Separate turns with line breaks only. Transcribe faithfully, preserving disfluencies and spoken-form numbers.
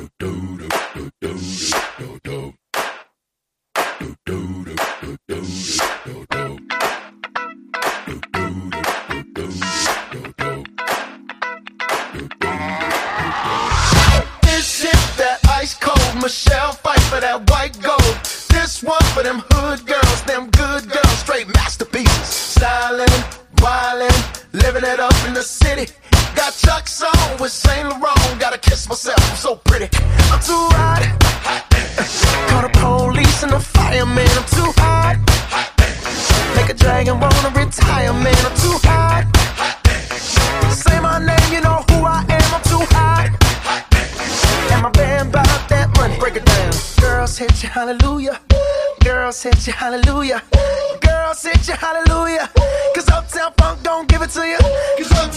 Michelle fight for that white gold. This one for them hood girls, them good girls, straight masterpieces. Stylin', wildin', living it up in the city. Got Chuck's on with Saint Laurent. Gotta kiss myself, I'm so pretty. I'm too hot. Call the police and the fireman. I'm too hot. Make a dragon wanna retire, man. I'm too hot. Say my name, you know who I am. I'm too hot. And my band bought that money, break it down. Girls hit you, hallelujah. Girls hit you, hallelujah. Girls hit you, hallelujah. Cause Uptown Funk don't give it to you. Cause Uptown